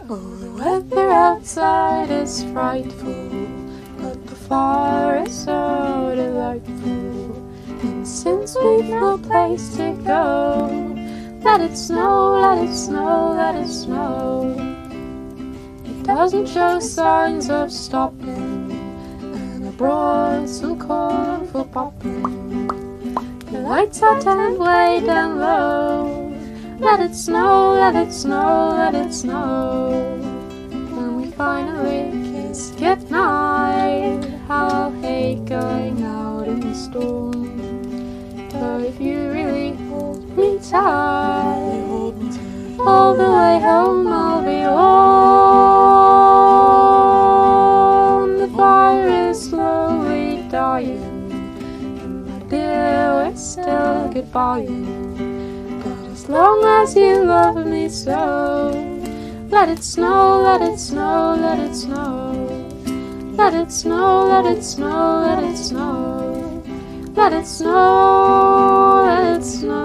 Oh, the weather outside is frightful, but the fire is so delightful. And since we've no place to go, let it snow, let it snow, let it snow. It doesn't show signs of stopping, and I brought some corn for popping. The lights are turned way down low. Let it snow, let it snow, let it snow. When we finally kiss goodnight, how I hate going out in the storm. But if you really hold me tight, all the way home I'll be warm. The fire is slowly dying, and my dear, we're still goodbying. As long as you love me so, let it snow, let it snow, let it snow. Let it snow, let it snow, let it snow. Let it snow, let it snow.